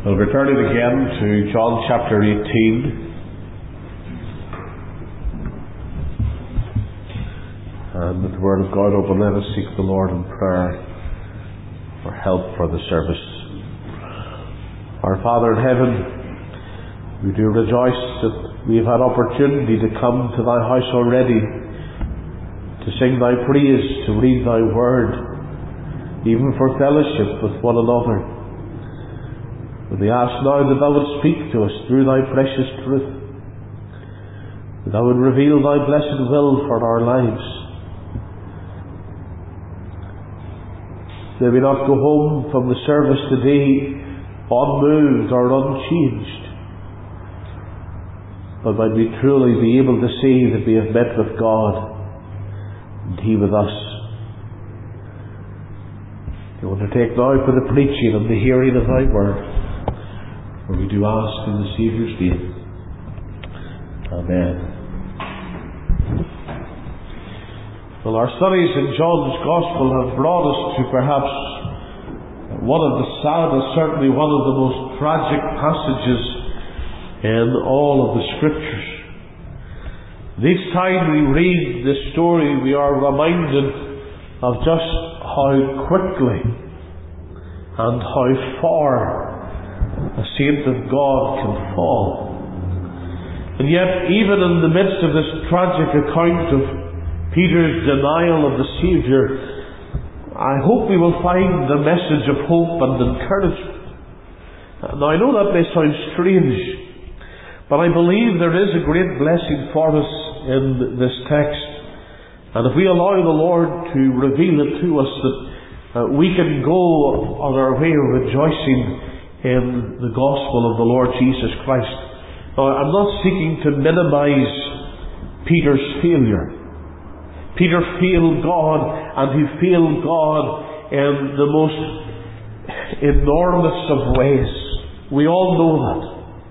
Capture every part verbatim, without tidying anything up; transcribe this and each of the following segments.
We'll return it again to John chapter eighteen. And with the Word of God open, let us seek the Lord in prayer for help for the service. Our Father in heaven, we do rejoice that we have had opportunity to come to Thy house already, to sing Thy praise, to read Thy Word, even for fellowship with one another. And we ask now that Thou would speak to us through Thy precious truth, that Thou would reveal Thy blessed will for our lives. May we not go home from the service today unmoved or unchanged, but might we truly be able to say that we have met with God and He with us. We want to take now for the preaching and the hearing of Thy Word, for we do ask in the Saviour's name. Amen. Well, our studies in John's Gospel have brought us to perhaps one of the saddest, certainly one of the most tragic passages in all of the Scriptures. And each time we read this story, we are reminded of just how quickly and how far a saint of God can fall. And yet, even in the midst of this tragic account of Peter's denial of the Saviour, I hope we will find the message of hope and encouragement. Now, I know that may sound strange, but I believe there is a great blessing for us in this text. And if we allow the Lord to reveal it to us, that uh, we can go on our way rejoicing in the gospel of the Lord Jesus Christ. Now, I'm not seeking to minimize Peter's failure. Peter failed God, and he failed God in the most enormous of ways. We all know that.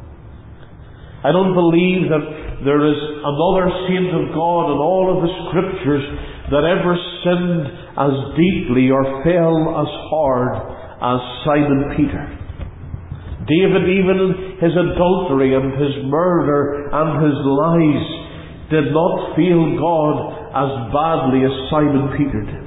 I don't believe that there is another saint of God in all of the Scriptures that ever sinned as deeply or fell as hard as Simon Peter. David, even in his adultery and his murder and his lies, did not fail God as badly as Simon Peter did.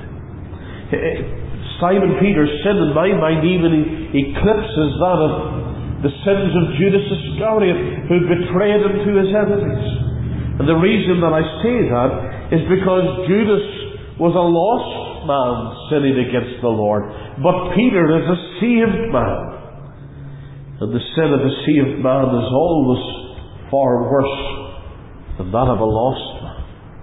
Simon Peter's sin, in my mind, even eclipses that of the sins of Judas Iscariot, who betrayed him to his enemies. And the reason that I say that is because Judas was a lost man sinning against the Lord, but Peter is a saved man. And the sin of a saved man is always far worse than that of a lost man.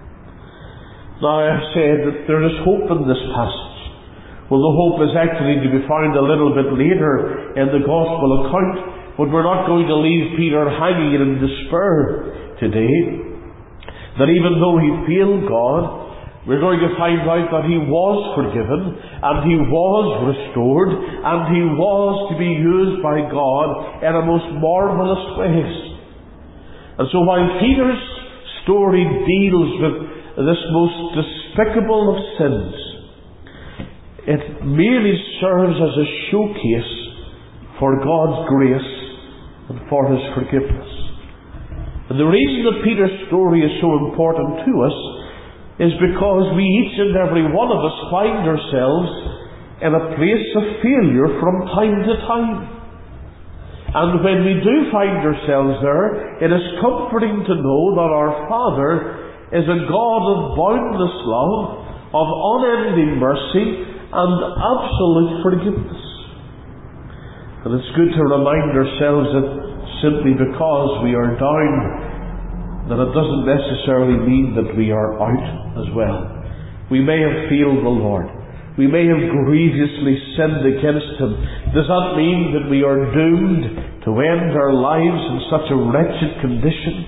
Now, I have said that there is hope in this passage. Well, the hope is actually to be found a little bit later in the Gospel account, but we're not going to leave Peter hanging in despair today. That even though he failed God, we're going to find out that he was forgiven, and he was restored, and he was to be used by God in a most marvellous ways. And so while Peter's story deals with this most despicable of sins, it merely serves as a showcase for God's grace and for His forgiveness. And the reason that Peter's story is so important to us is because we, each and every one of us, find ourselves in a place of failure from time to time. And when we do find ourselves there, it is comforting to know that our Father is a God of boundless love, of unending mercy, and absolute forgiveness. And it's good to remind ourselves that simply because we are down, that it doesn't necessarily mean that we are out as well. We may have failed the Lord. We may have grievously sinned against Him. Does that mean that we are doomed to end our lives in such a wretched condition?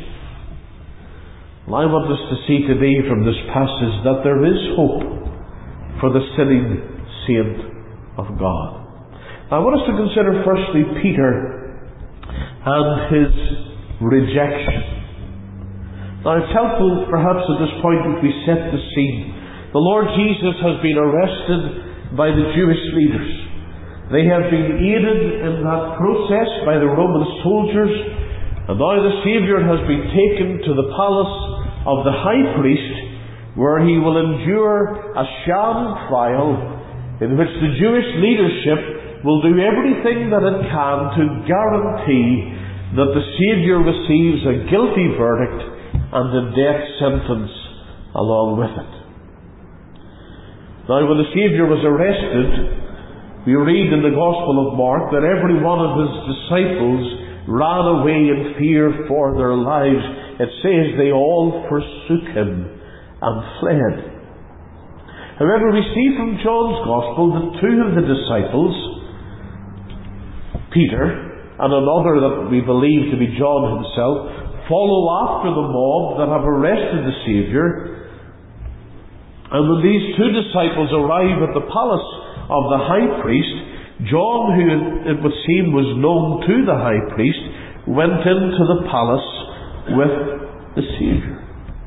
Well, I want us to see today from this passage that there is hope for the sinning saint of God. Now, I want us to consider firstly Peter and his rejection. Now, it's helpful perhaps at this point that we set the scene. The Lord Jesus has been arrested by the Jewish leaders. They have been aided in that process by the Roman soldiers, and now the Saviour has been taken to the palace of the high priest, where he will endure a sham trial in which the Jewish leadership will do everything that it can to guarantee that the Saviour receives a guilty verdict and a death sentence along with it. Now, when the Saviour was arrested, we read in the Gospel of Mark that every one of his disciples ran away in fear for their lives. It says they all forsook him and fled. However, we see from John's Gospel that two of the disciples, Peter and another that we believe to be John himself, follow after the mob that have arrested the Saviour. And when these two disciples arrive at the palace of the high priest, John, who it would seem was known to the high priest, went into the palace with the Saviour.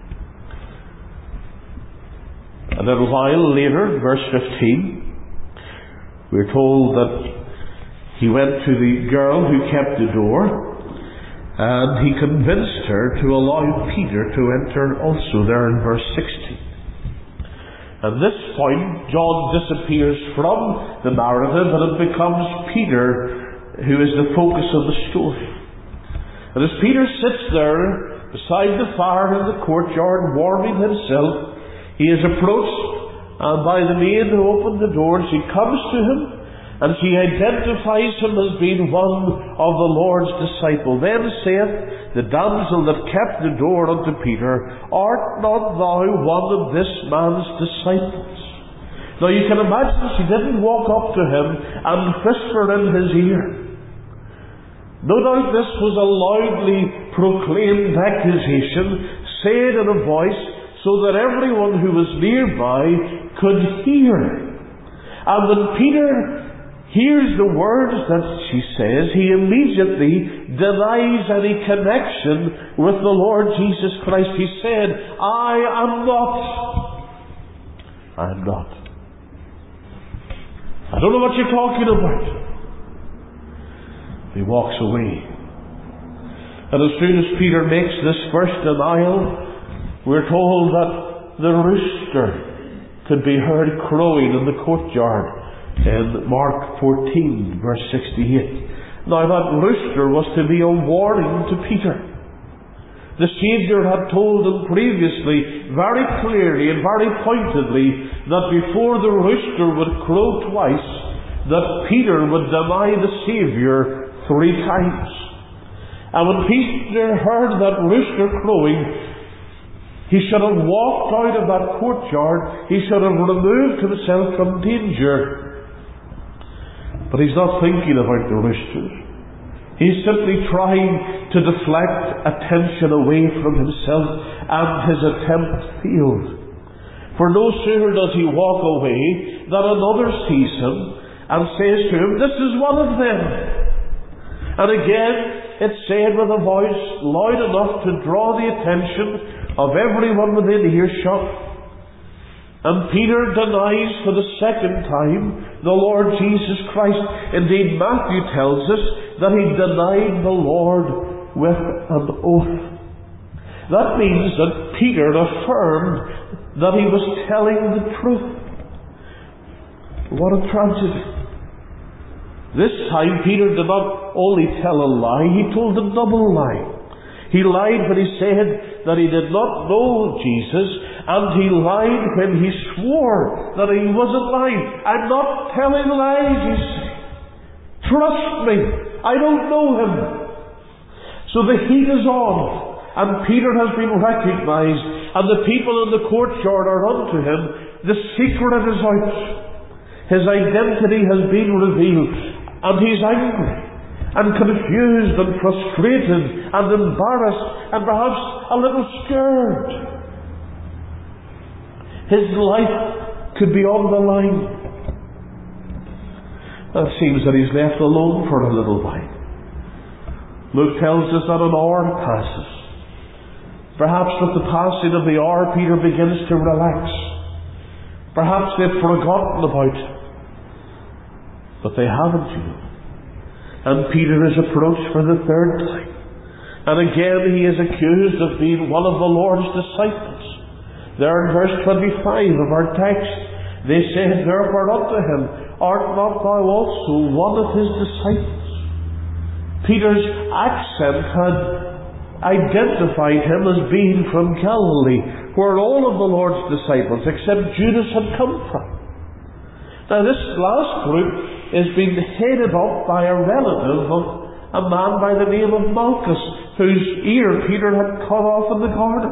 A little while later, verse fifteen, we're told that he went to the girl who kept the door, and he convinced her to allow Peter to enter also, there in verse sixteen. At this point, John disappears from the narrative, and it becomes Peter who is the focus of the story. And as Peter sits there beside the fire in the courtyard, warming himself, he is approached uh, by the maid who opened the door. She comes to him, and she identifies him as being one of the Lord's disciples. Then saith the damsel that kept the door unto Peter, Art not thou one of this man's disciples? Now you can imagine she didn't walk up to him and whisper in his ear. No doubt this was a loudly proclaimed accusation, said in a voice so that everyone who was nearby could hear. And when Peter hears the words that she says, he immediately denies any connection with the Lord Jesus Christ. He said, I am not. I am not. I don't know what you're talking about. He walks away. And as soon as Peter makes this first denial, we're told that the rooster could be heard crowing in the courtyard in Mark fourteen, verse sixty-eight. Now that rooster was to be a warning to Peter. The Saviour had told him previously, very clearly and very pointedly, that before the rooster would crow twice, that Peter would deny the Saviour three times. And when Peter heard that rooster crowing, he should have walked out of that courtyard. He should have removed himself from danger. But he's not thinking about the roosters. He's simply trying to deflect attention away from himself, and his attempt failed. For no sooner does he walk away than another sees him and says to him, This is one of them. And again, it's said with a voice loud enough to draw the attention of everyone within earshot. And Peter denies for the second time the Lord Jesus Christ. Indeed, Matthew tells us that he denied the Lord with an oath. That means that Peter affirmed that he was telling the truth. What a tragedy. This time Peter did not only tell a lie, he told a double lie. He lied when he said that he did not know Jesus, and he lied when he swore that he wasn't lying. I'm not telling lies, he said. Trust me, I don't know him. So the heat is on, and Peter has been recognized, and the people in the courtyard are unto him. The secret is out. His identity has been revealed, and he's angry and confused and frustrated and embarrassed and perhaps a little scared. His life could be on the line. It seems that he's left alone for a little while. Luke tells us that an hour passes. Perhaps with the passing of the hour, Peter begins to relax. Perhaps they've forgotten about him. But they haven't, you know. And Peter is approached for the third time. And again he is accused of being one of the Lord's disciples. There in verse twenty-five of our text, they said therefore unto him, Art not thou also one of his disciples? Peter's accent had identified him as being from Galilee, where all of the Lord's disciples, except Judas, had come from. Now this last group is being headed up by a relative of a man by the name of Malchus, whose ear Peter had cut off in the garden.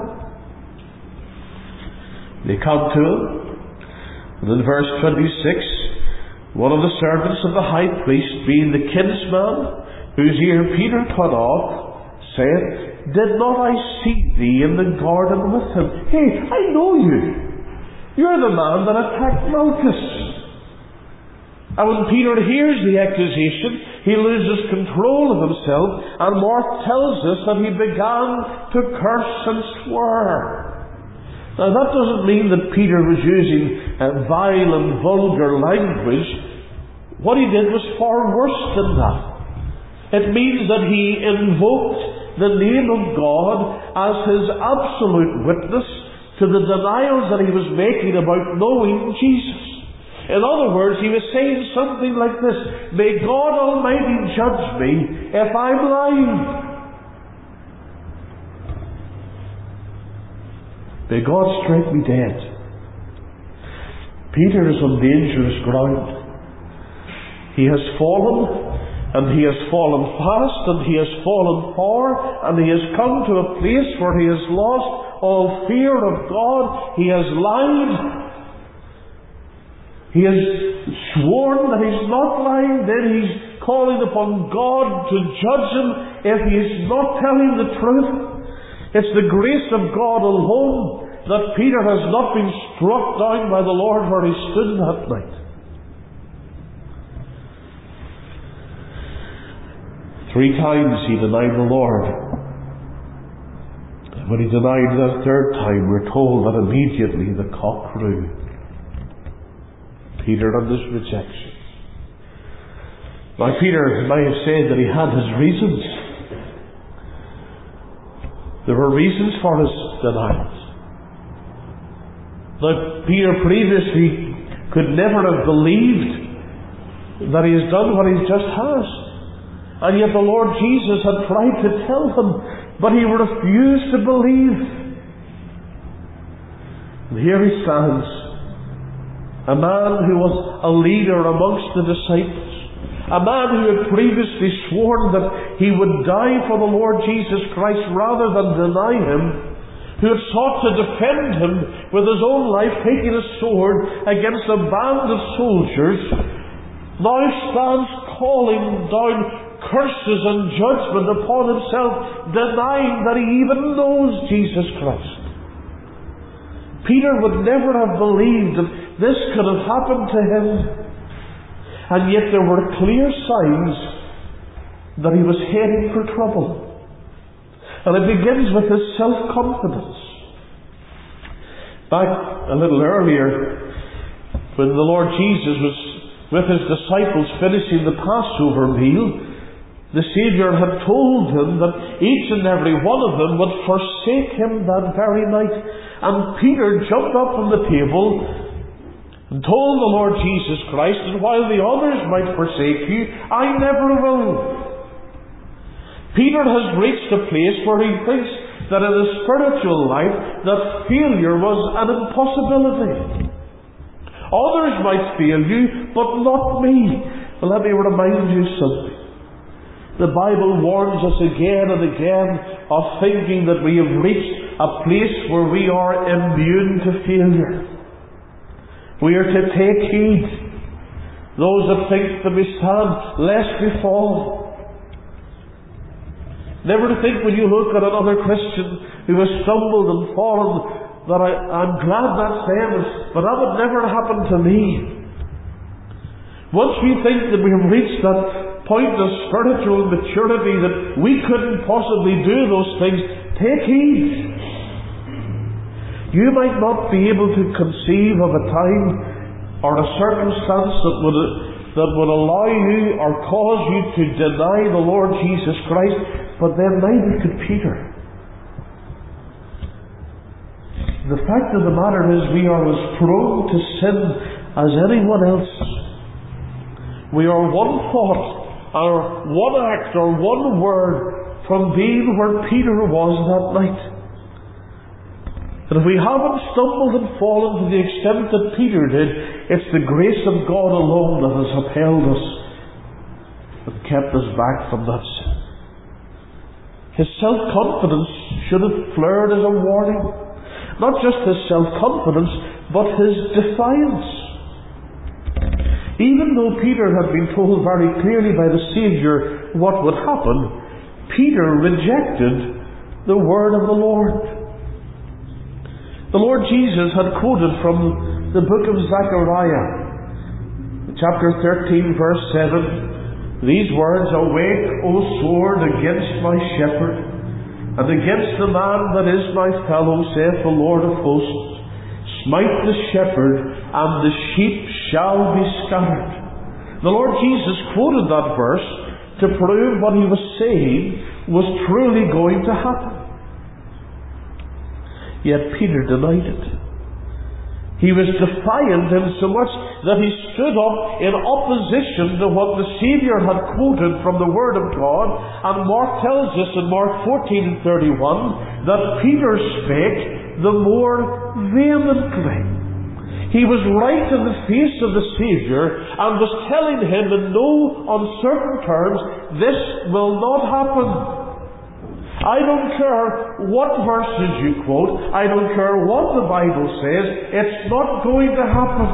They come to him, and in verse twenty-six, one of the servants of the high priest, being the kinsman whose ear Peter cut off, said, Did not I see thee in the garden with him? Hey, I know you. You're the man that attacked Malchus. And when Peter hears the accusation, he loses control of himself, and Mark tells us that he began to curse and swear. Now that doesn't mean that Peter was using uh, vile and vulgar language. What he did was far worse than that. It means that he invoked the name of God as his absolute witness to the denials that he was making about knowing Jesus. In other words, he was saying something like this: May God Almighty judge me if I'm lying. May God strike me dead. Peter is on dangerous ground. He has fallen, and he has fallen fast, and he has fallen far, and he has come to a place where he has lost all fear of God. He has lied. He has sworn that he's not lying. Then he's calling upon God to judge him if he is not telling the truth. It's the grace of God alone that Peter has not been struck down by the Lord where he stood that night. Three times he denied the Lord. And when he denied the third time, we're told that immediately the cock crew. Peter and his rejection. Now Peter might have said that he had his reasons. There were reasons for his denials. Now Peter previously could never have believed that he has done what he just has. And yet the Lord Jesus had tried to tell him, but he refused to believe. And here he stands, a man who was a leader amongst the disciples, a man who had previously sworn that he would die for the Lord Jesus Christ rather than deny him, who had sought to defend him with his own life, taking a sword against a band of soldiers, now stands calling down curses and judgment upon himself, denying that he even knows Jesus Christ. Peter would never have believed that this could have happened to him, and yet there were clear signs that he was heading for trouble. And it begins with his self-confidence. Back a little earlier, when the Lord Jesus was with his disciples finishing the Passover meal, the Saviour had told him that each and every one of them would forsake him that very night. And Peter jumped up from the table and told the Lord Jesus Christ, and while the others might forsake you, I never will. Peter has reached a place where he thinks that in his spiritual life that failure was an impossibility. Others might fail you, but not me. Well, let me remind you something. The Bible warns us again and again of thinking that we have reached a place where we are immune to failure. We are to take heed. Those that think that we stand, lest we fall. Never to think when you look at another Christian who has stumbled and fallen that I, I'm glad that's them, but that would never happen to me. Once we think that we have reached that point of spiritual maturity that we couldn't possibly do those things, take heed. You might not be able to conceive of a time or a circumstance that would that would allow you or cause you to deny the Lord Jesus Christ, but then neither could Peter. The fact of the matter is, we are as prone to sin as anyone else. We are one thought, or one act, or one word from being where Peter was that night. And if we haven't stumbled and fallen to the extent that Peter did, it's the grace of God alone that has upheld us and kept us back from that sin. His self-confidence should have flared as a warning. Not just his self-confidence, but his defiance. Even though Peter had been told very clearly by the Saviour what would happen, Peter rejected the word of the Lord. The Lord Jesus had quoted from the book of Zechariah, chapter thirteen, verse seven, these words, "Awake, O sword, against my shepherd, and against the man that is my fellow, saith the Lord of hosts. Smite the shepherd, and the sheep shall be scattered." The Lord Jesus quoted that verse to prove what he was saying was truly going to happen. Yet Peter denied it. He was defiant insomuch that he stood up in opposition to what the Saviour had quoted from the Word of God. And Mark tells us in Mark fourteen and thirty-one that Peter spake the more vehemently. He was right in the face of the Saviour and was telling him in no uncertain terms, this will not happen. I don't care what verses you quote. I don't care what the Bible says. It's not going to happen.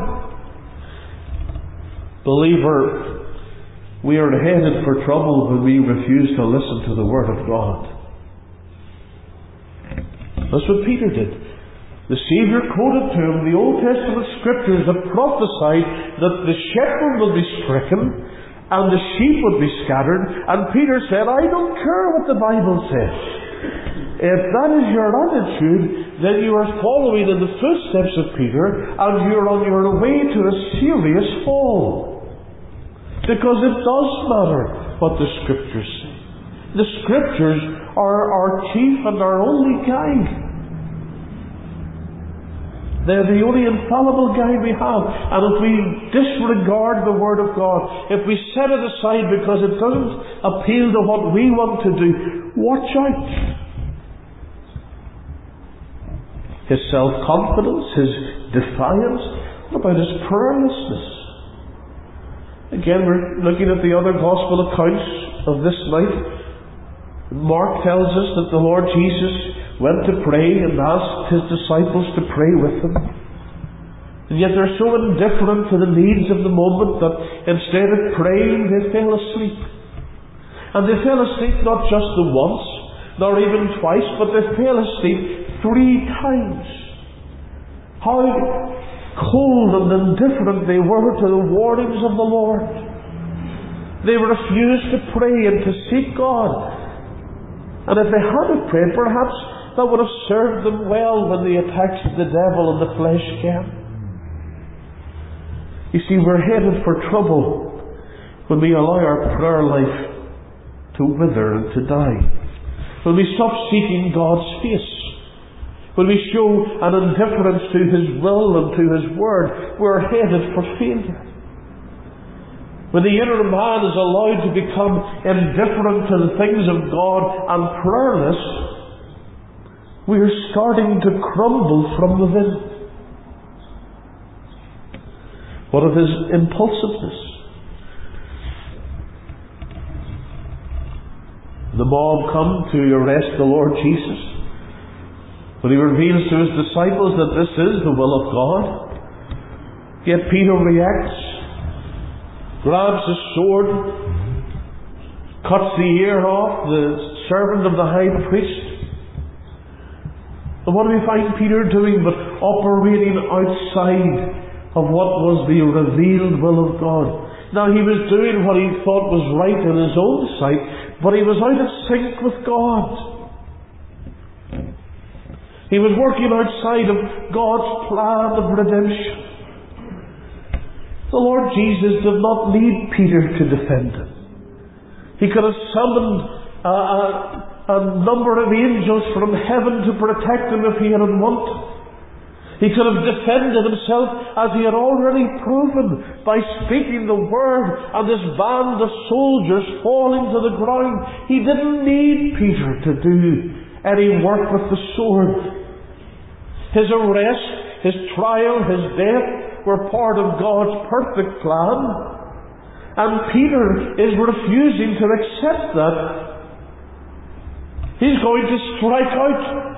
Believer, we are headed for trouble when we refuse to listen to the Word of God. That's what Peter did. The Saviour quoted to him the Old Testament scriptures that prophesied that the shepherd will be stricken and the sheep would be scattered, and Peter said, I don't care what the Bible says. If that is your attitude, then you are following in the footsteps of Peter, and you're on your way to a serious fall. Because it does matter what the Scriptures say. The Scriptures are our chief and our only guide. They're the only infallible guide we have. And if we disregard the Word of God, if we set it aside because it doesn't appeal to what we want to do, watch out. His self-confidence, his defiance, what about his prayerlessness? Again, we're looking at the other Gospel accounts of this night. Mark tells us that the Lord Jesus went to pray and asked his disciples to pray with him. And yet they're so indifferent to the needs of the moment that instead of praying, they fell asleep. And they fell asleep not just the once, nor even twice, but they fell asleep three times. How cold and indifferent they were to the warnings of the Lord. They refused to pray and to seek God. And if they hadn't prayed, perhaps that would have served them well when the attacks of the devil and the flesh came. You see, we're headed for trouble when we allow our prayer life to wither and to die. When we stop seeking God's face. When we show an indifference to His will and to His Word, we're headed for failure. When the inner man is allowed to become indifferent to the things of God and prayerless, we are starting to crumble from within. What of his impulsiveness? The mob come to arrest the Lord Jesus. When he reveals to his disciples that this is the will of God, yet Peter reacts, grabs his sword, cuts the ear off the servant of the high priest. And what do we find Peter doing but operating outside of what was the revealed will of God? Now, he was doing what he thought was right in his own sight, but he was out of sync with God. He was working outside of God's plan of redemption. The Lord Jesus did not need Peter to defend him. He could have summoned a, a, a number of angels from heaven to protect him if he had wanted. He could have defended himself as he had already proven by speaking the word and this band of soldiers falling to the ground. He didn't need Peter to do any work with the sword. His arrest, his trial, his death were part of God's perfect plan. And Peter is refusing to accept that. He's going to strike out.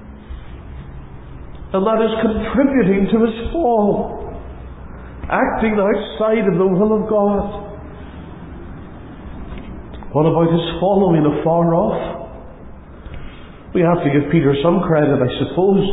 And that is contributing to his fall. Acting outside of the will of God. What about his following afar off? We have to give Peter some credit, I suppose.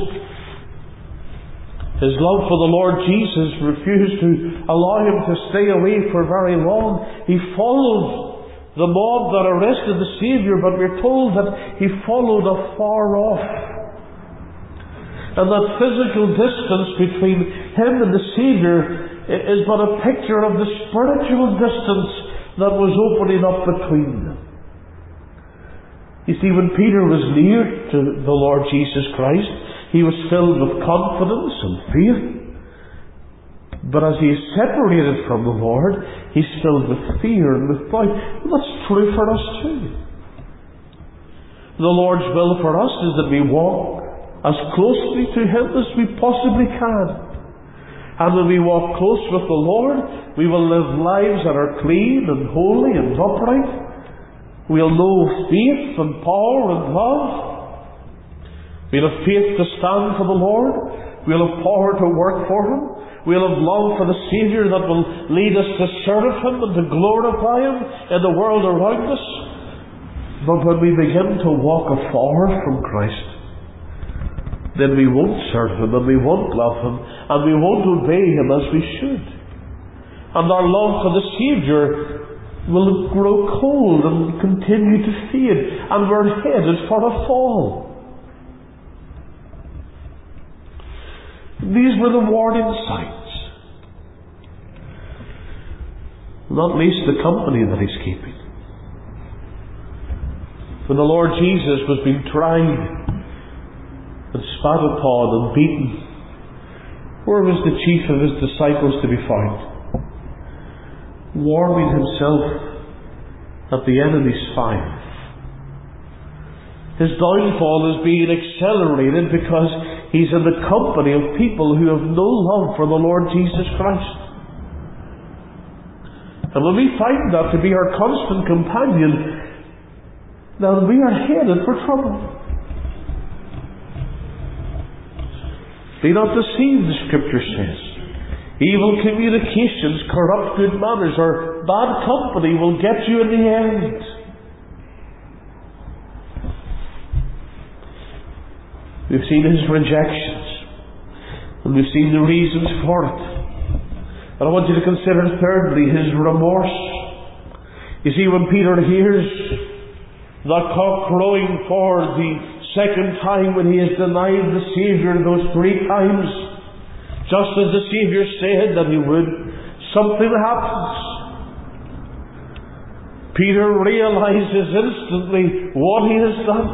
His love for the Lord Jesus refused to allow him to stay away for very long. He followed the mob that arrested the Saviour, but we're told that he followed afar off. And that physical distance between him and the Saviour is but a picture of the spiritual distance that was opening up between them. You see, when Peter was near to the Lord Jesus Christ, he was filled with confidence and faith. But as he is separated from the Lord, he's filled with fear and with doubt. That's true for us too. The Lord's will for us is that we walk as closely to him as we possibly can. And when we walk close with the Lord, we will live lives that are clean and holy and upright. We'll know faith and power and love. We'll have faith to stand for the Lord. We'll have power to work for him. We'll have love for the Saviour that will lead us to serve him and to glorify him in the world around us. But when we begin to walk afar from Christ, then we won't serve him, and we won't love him, and we won't obey him as we should. And our love for the Saviour will grow cold and continue to fade, and we're headed for a fall. These were the warning signs. Not least the company that he's keeping. When the Lord Jesus was being tried and spat upon and beaten, where was the chief of his disciples to be found? Warming himself at the enemy's fire. His downfall is being accelerated because he's in the company of people who have no love for the Lord Jesus Christ. And when we find that to be our constant companion, then we are headed for trouble. Be not deceived, the Scripture says. Evil communications corrupt good manners, or bad company will get you in the end. We've seen his rejections, and we've seen the reasons for it. And I want you to consider thirdly his remorse. You see, when Peter hears the cock crowing for the second time, when he has denied the Saviour those three times, just as the Saviour said that he would, something happens. Peter realizes instantly what he has done.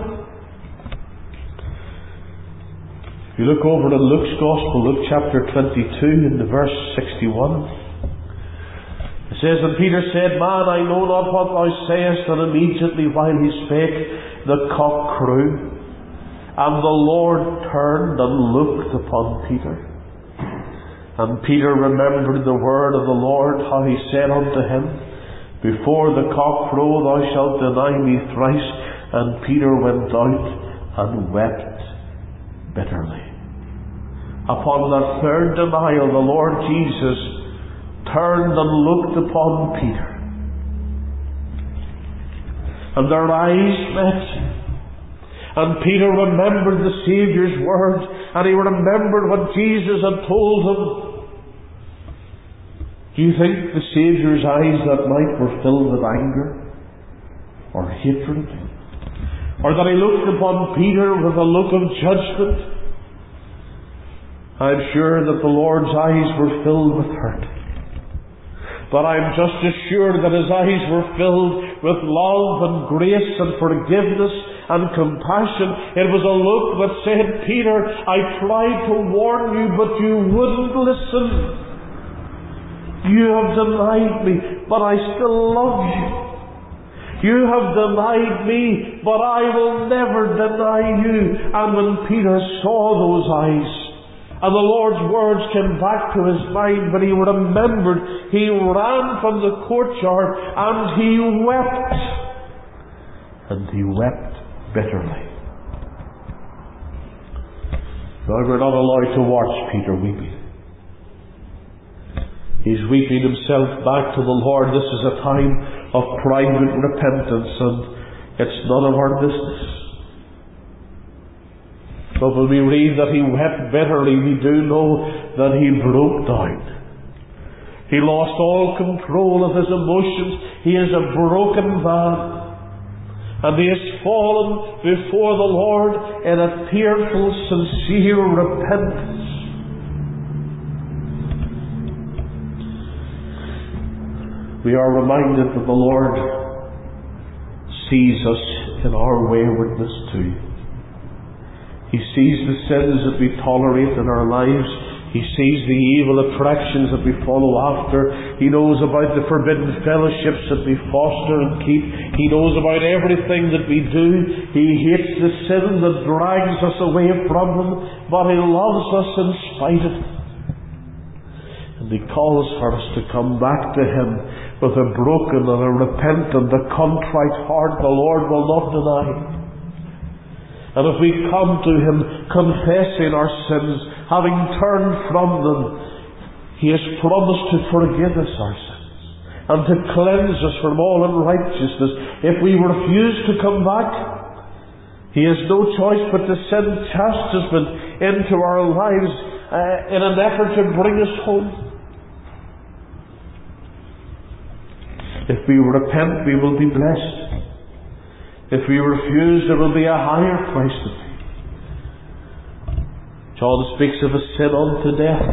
If you look over to Luke's Gospel, Luke chapter twenty-two, in the verse sixty-one, it says, And Peter said, Man, I know not what thou sayest. And immediately while he spake, the cock crew. And the Lord turned and looked upon Peter. And Peter remembered the word of the Lord, how he said unto him, Before the cock crow thou shalt deny me thrice. And Peter went out and wept bitterly. Upon that third denial, the Lord Jesus turned and looked upon Peter. And their eyes met. And Peter remembered the Saviour's words, and he remembered what Jesus had told him. Do you think the Saviour's eyes that night were filled with anger or hatred? Or that he looked upon Peter with a look of judgment? I'm sure that the Lord's eyes were filled with hurt. But I'm just assured that his eyes were filled with love and grace and forgiveness and compassion. It was a look that said, Peter, I tried to warn you, but you wouldn't listen. You have denied me, but I still love you. You have denied me, but I will never deny you. And when Peter saw those eyes, and the Lord's words came back to his mind, but he remembered, he ran from the courtyard and he wept. And he wept bitterly. Now, we're not allowed to watch Peter weeping. He's weeping himself back to the Lord. This is a time of private repentance, and it's none of our business. But when we read that he wept bitterly, we do know that he broke down. He lost all control of his emotions. He is a broken man. And he has fallen before the Lord in a tearful, sincere repentance. We are reminded that the Lord sees us in our waywardness too. He sees the sins that we tolerate in our lives. He sees the evil attractions that we follow after. He knows about the forbidden fellowships that we foster and keep. He knows about everything that we do. He hates the sin that drags us away from Him, but He loves us in spite of it. And He calls for us to come back to Him with a broken and a repentant, a contrite heart. The Lord will not deny. And if we come to Him confessing our sins, having turned from them, He has promised to forgive us our sins and to cleanse us from all unrighteousness. If we refuse to come back, He has no choice but to send chastisement into our lives uh, in an effort to bring us home. If we repent, we will be blessed. If we refuse, there will be a higher price to pay. John speaks of a sin unto death.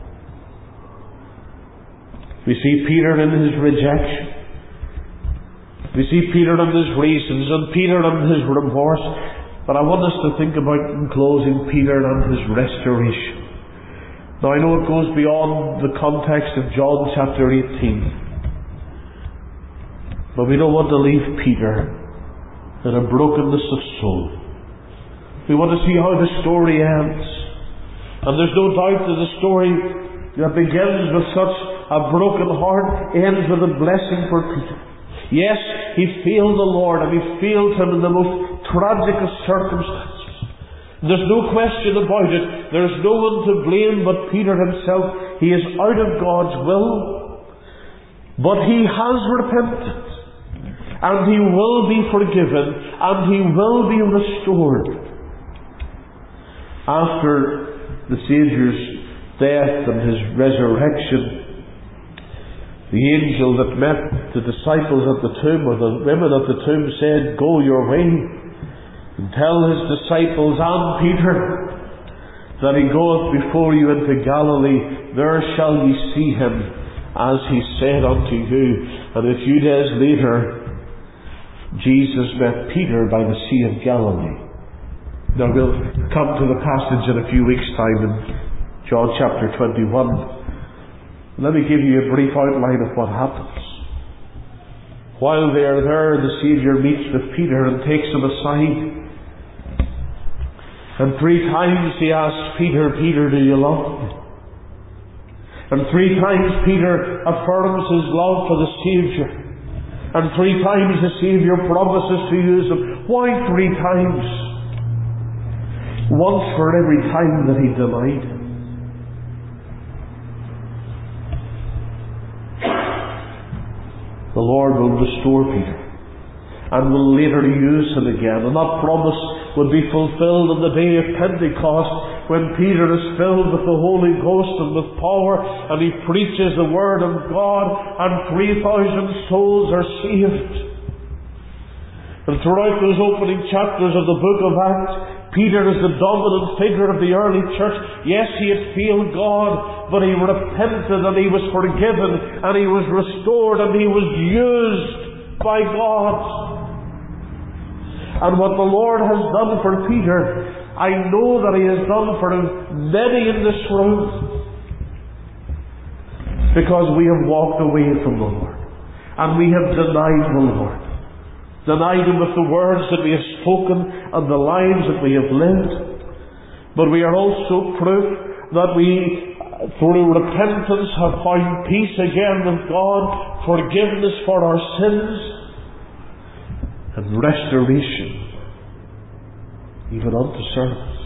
We see Peter in his rejection. We see Peter and his reasons, and Peter and his remorse. But I want us to think about, in closing, Peter and his restoration. Now, I know it goes beyond the context of John chapter eighteen. But we don't want to leave Peter in a brokenness of soul. We want to see how the story ends. And there's no doubt that the story that begins with such a broken heart ends with a blessing for Peter. Yes, he failed the Lord, and he failed Him in the most tragic of circumstances. There's no question about it. There's no one to blame but Peter himself. He is out of God's will, but he has repented. And he will be forgiven, and he will be restored. After the Saviour's death and His resurrection, the angel that met the disciples at the tomb, or the women at the tomb, said, "Go your way, and tell His disciples and Peter that He goeth before you into Galilee. There shall ye see Him, as He said unto you." And a few days later, Jesus met Peter by the Sea of Galilee. Now we'll come to the passage in a few weeks' time in John chapter twenty-one. Let me give you a brief outline of what happens. While they are there, the Saviour meets with Peter and takes him aside. And three times He asks Peter, "Peter, do you love me?" And three times Peter affirms his love for the Saviour. And three times the Saviour promises to use them. Why three times? Once for every time that he denied Him. The Lord will restore Peter and will later use him again. And that promise would be fulfilled on the day of Pentecost, when Peter is filled with the Holy Ghost and with power, and he preaches the Word of God, and three thousand souls are saved. And throughout those opening chapters of the book of Acts, Peter is the dominant figure of the early church. Yes, he had failed God, but he repented and he was forgiven and he was restored and he was used by God. And what the Lord has done for Peter, I know that he has done for many in this room, because we have walked away from the Lord and we have denied the Lord. Denied Him with the words that we have spoken and the lives that we have lived. But we are also proof that we, through repentance, have found peace again with God, forgiveness for our sins, and restoration, even unto service.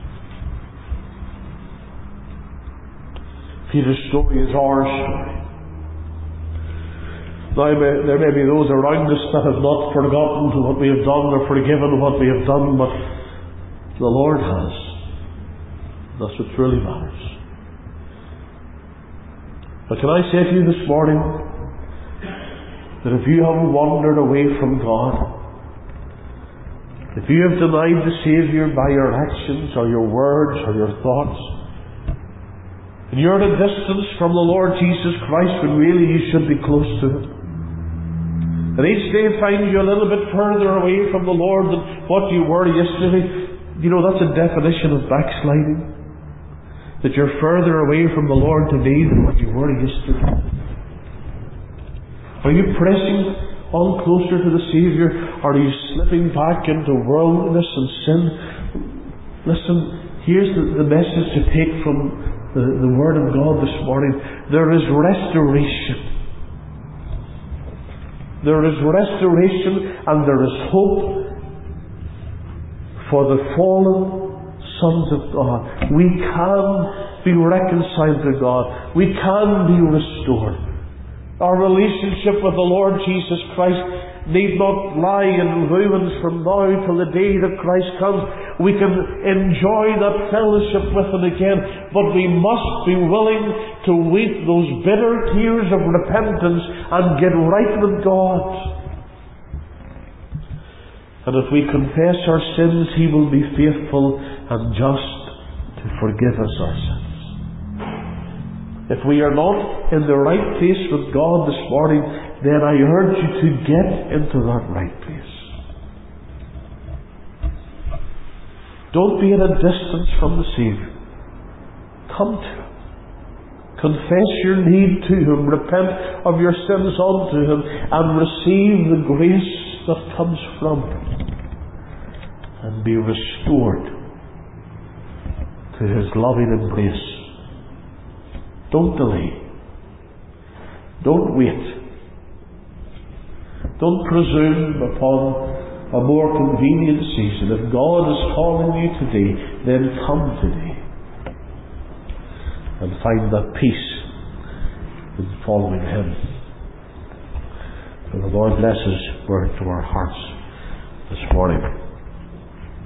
Peter's story is our story. Now, there may be those around us that have not forgotten what we have done or forgiven what we have done, but the Lord has. That's what truly matters. But can I say to you this morning that if you have wandered away from God, if you have denied the Saviour by your actions or your words or your thoughts, and you're at a distance from the Lord Jesus Christ when really you should be close to Him, and each day finds you a little bit further away from the Lord than what you were yesterday, you know, that's a definition of backsliding. That you're further away from the Lord today than what you were yesterday. Are you pressing on closer to the Saviour? Or are you slipping back into worldliness and sin? Listen, here's the, the message to take from the, the Word of God this morning. There is restoration. There is restoration and there is hope for the fallen sons of God. We can be reconciled to God. We can be restored. Our relationship with the Lord Jesus Christ need not lie in ruins from now till the day that Christ comes. We can enjoy that fellowship with Him again, but we must be willing to weep those bitter tears of repentance and get right with God. And if we confess our sins, He will be faithful and just to forgive us our sins. If we are not in the right place with God this morning, then I urge you to get into that right place. Don't be at a distance from the Saviour. Come to Him. Confess your need to Him. Repent of your sins unto Him and receive the grace that comes from Him. And be restored to His loving embrace. Don't delay. Don't wait. Don't presume upon a more convenient season. If God is calling you today, then come today and find that peace in following Him. And the Lord bless His word to our hearts this morning.